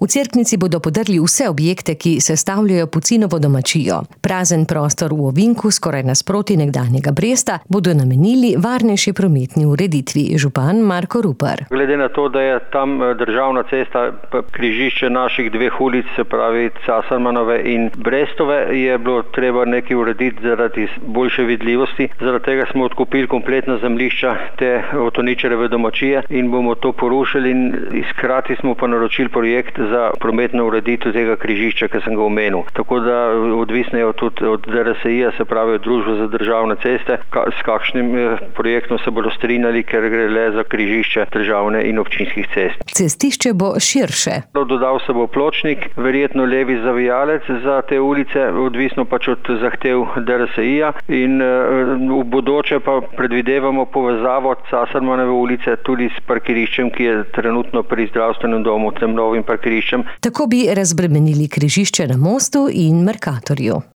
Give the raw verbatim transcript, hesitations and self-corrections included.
V Cerknici bodo podrli vse objekte, ki sestavljajo Pucinovo domačijo. Prazen prostor v ovinku, skoraj nasproti nekdanjega Bresta, bodo namenili varnejši prometni ureditvi. Župan Marko Rupar. Glede na to, da je tam državna cesta, križišče naših dveh ulic, se pravi Casarmanove in Brestove, je bilo treba nekaj urediti zaradi boljše vidljivosti. Zaradi tega smo odkupili kompletna zemljišča te Otoničarjeve domačije in bomo to porušili in iskrati smo pa naročili projekt za prometno ureditev tega križišča, ki sem ga omenil. Tako da odvisno je tudi od D R S I-ja, se pravi Družba za državne ceste, s kakšnim projektom se bodo strinjali, ker gre le za križišče državne in občinskih cest. Cestišče bo širše. Dodal se bo pločnik, verjetno levi zavijalec za te ulice, odvisno pač od zahtev D R S I-ja in v bodoče pa predvidevamo povezavo Casarmanove ulice tudi s parkiriščem, ki je trenutno pri zdravstvenem domu, tem novim parkiriščem. Tako bi razbremenili križišče na Mostu in Mercatorju.